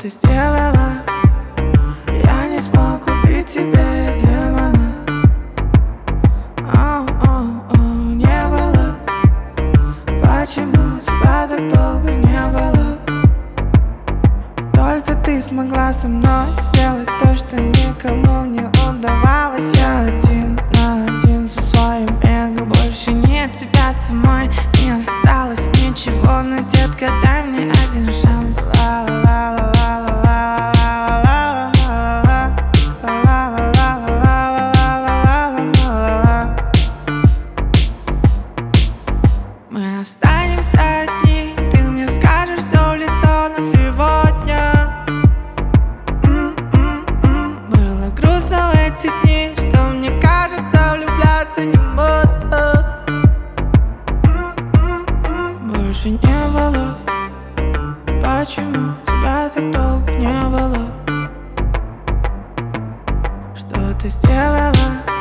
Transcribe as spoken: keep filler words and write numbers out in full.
ты сделала? Я не смог убить тебе демона. О-о-о, не было. Почему тебя так долго не было? Только ты смогла со мной сделать то, что никому не удавалось. Я один на один со своим эго. Больше нет тебя самой, не осталось ничего. Но, детка, дай мне один шанс. Мы останемся одни, ты мне скажешь все в лицо, но сегодня М-м-м. Было грустно в эти дни, что мне кажется, влюбляться не буду. М-м-м. Больше не было. Почему тебя так долго не было? Что ты сделала?